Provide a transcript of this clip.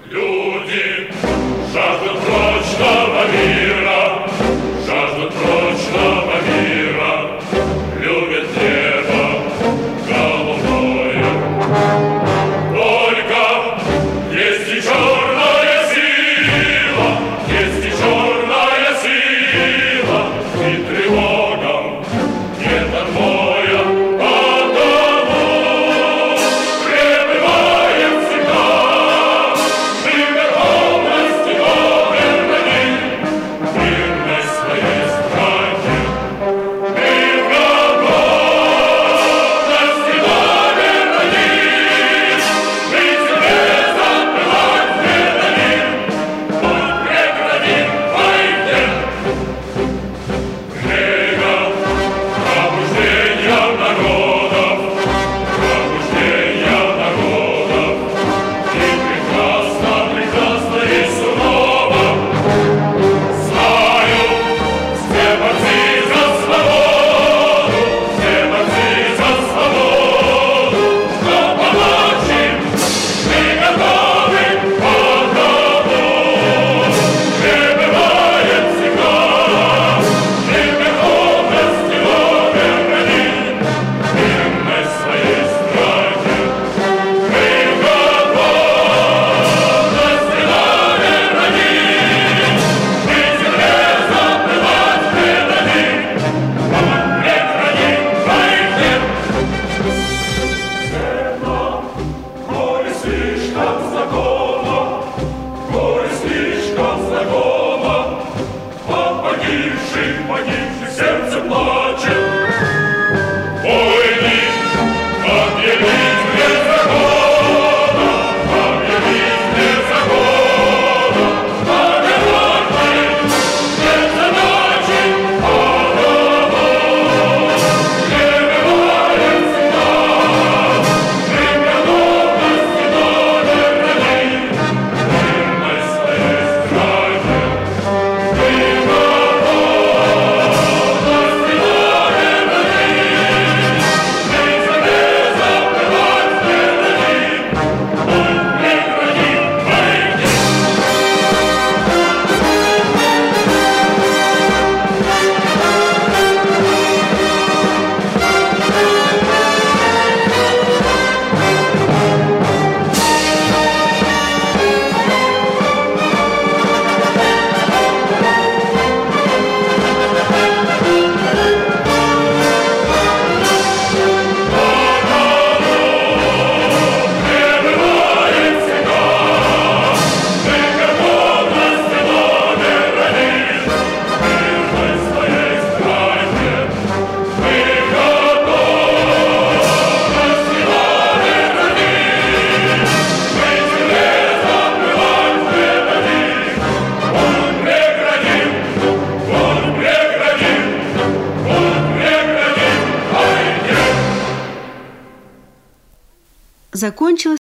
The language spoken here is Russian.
Люди жаждут прочного мира, жаждут прочного мира, любят небо голубое. Только есть и черная сила, есть и черная сила, и тревогам нет отбоя. Потому пребываем всегда мы в верховности доверхней, мирной своей стране. Мы в готовности доверхней, мы тебе запылать не дадим, путь преградим войне. Время пробуждения народов, и прекрасно, прекрасно и сурово. Знаю, все борцы за свободу, все борцы за свободу, но помочь им мы готовы потому. Пребываем всегда мы в верховности доверхней, мирной своей стране. Мы в готовности доверхней, мы земле запылать не дадим, путь преградим войне. Горе слишком знакомо, горе слишком знакомо, от погибших сердце плачет. Войны объявить вне закона, объявить вне закона, обернуть не задачи, потому пребываем всегда мы в готовности доверхней, мирной своей стране. Мы в готовности доверхней, мы земле запылать не дадим, путь преградим войне. Пребываем всегда мы в готовности доверхней, мирной своей стране. Мы в готовности доверхней, мы земле запылать не дадим, путь преградим, путь преградим, путь преградим войне. Закончилась